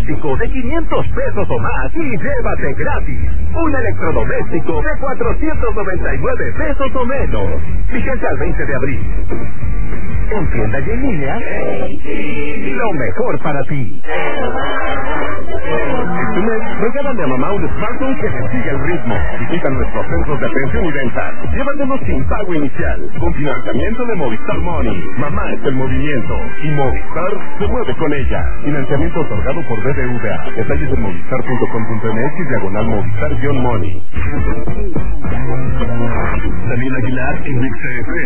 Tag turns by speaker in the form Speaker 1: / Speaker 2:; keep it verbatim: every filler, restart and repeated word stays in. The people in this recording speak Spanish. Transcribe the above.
Speaker 1: electrodoméstico de quinientos pesos o más y llévate gratis un electrodoméstico de cuatrocientos noventa y nueve pesos o menos. Vigente al veinte de abril. En tienda y en línea, lo mejor para ti. Este mes, regálale a mamá un smartphone que le siga el ritmo. Visita nuestros centros de atención y venta. Llévatelos sin pago inicial, con financiamiento de Movistar Money. Mamá es el movimiento y Movistar se mueve con ella. Financiamiento otorgado por B B V A. Detalles en movistar punto com punto m x diagonal Movistar-Money. Daniel Aguilar en X F M.